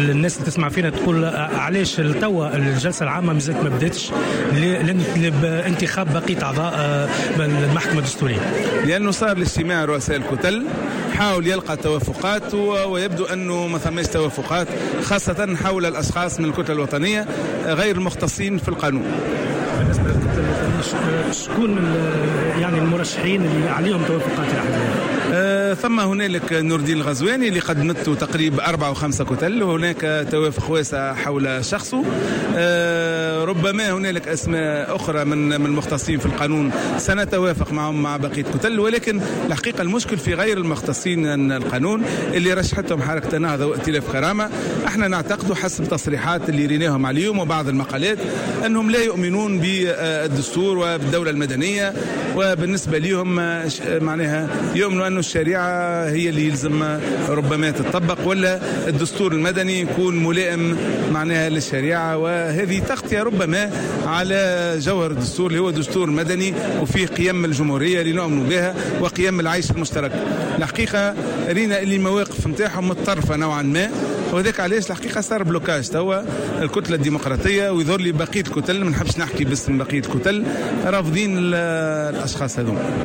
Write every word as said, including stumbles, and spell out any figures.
الناس اللي تسمع فينا تقول علاش التوا الجلسه العامه مازالت ما بداتش لانتخاب بقيه اعضاء المحكمه الدستوريه؟ لانه صار الاجتماع رؤساء الكتل حاول يلقى توافقات ويبدو انه ما ثماش توافقات، خاصه حول الاشخاص من الكتله الوطنيه غير المختصين في القانون. بالنسبه للكتله الوطنيه شكون من يعني المرشحين اللي عليهم توافقات الأحزاب؟ آه ثم هنالك نور الدين الغزواني اللي قدمته تقريبا أربعة وخمسة كتل، وهناك توافق واسع حول شخصه. آه ربما هنالك أسماء أخرى من من المختصين في القانون سنتوافق معهم مع بقية كتل، ولكن الحقيقة المشكل في غير المختصين القانون اللي رشحتهم حركة النهضة وائتلاف كرامة. احنا نعتقد حسب تصريحات اللي ريناهم عليهم وبعض المقالات أنهم لا يؤمنون بالدستور وبالدولة المدنية، وبالنسبة لهم معناها يؤمنوا أن الشريعة هي اللي يلزم ربما تطبق، ولا الدستور المدني يكون ملائم معناها للشريعة، وهذه تغطية ربما على جوهر الدستور اللي هو دستور مدني وفيه قيم الجمهورية اللي نؤمن بها وقيم العيش المشترك. الحقيقة رينا اللي مواقف متاعهم متطرفة نوعا ما، وذاك علاش الحقيقة صار بلوكاج توا الكتلة الديمقراطية، ويظهر لي بقية الكتل ما نحبش نحكي باسم بقية الكتل رافضين الأشخاص هذوما.